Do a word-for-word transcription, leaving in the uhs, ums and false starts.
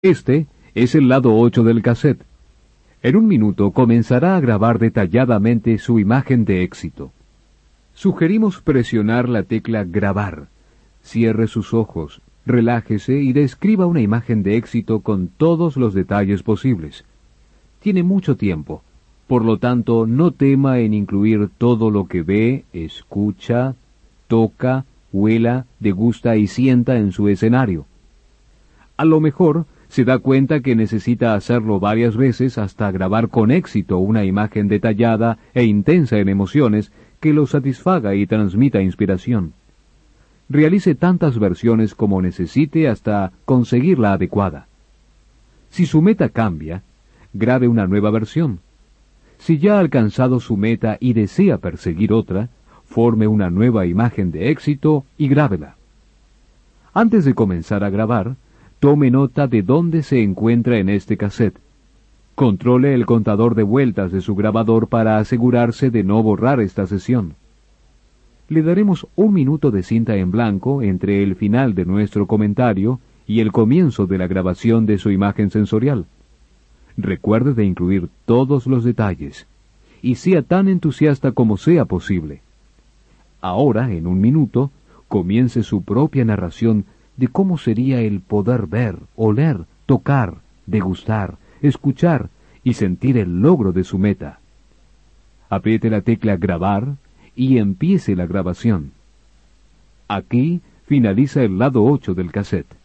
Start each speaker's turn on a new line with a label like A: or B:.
A: Este es el lado ocho del cassette. En un minuto comenzará a grabar detalladamente su imagen de éxito. Sugerimos presionar la tecla Grabar. Cierre sus ojos, relájese y describa una imagen de éxito con todos los detalles posibles. Tiene mucho tiempo, por lo tanto no tema en incluir todo lo que ve, escucha, toca, huela, degusta y sienta en su escenario. A lo mejor se da cuenta que necesita hacerlo varias veces hasta grabar con éxito una imagen detallada e intensa en emociones que lo satisfaga y transmita inspiración. Realice tantas versiones como necesite hasta conseguir la adecuada. Si su meta cambia, grabe una nueva versión. Si ya ha alcanzado su meta y desea perseguir otra, forme una nueva imagen de éxito y grábela. Antes de comenzar a grabar, tome nota de dónde se encuentra en este cassette. Controle el contador de vueltas de su grabador para asegurarse de no borrar esta sesión. Le daremos un minuto de cinta en blanco entre el final de nuestro comentario y el comienzo de la grabación de su imagen sensorial. Recuerde de incluir todos los detalles, y sea tan entusiasta como sea posible. Ahora, en un minuto, comience su propia narración de cómo sería el poder ver, oler, tocar, degustar, escuchar y sentir el logro de su meta. Apriete la tecla Grabar y empiece la grabación. Aquí finaliza el lado ocho del cassette.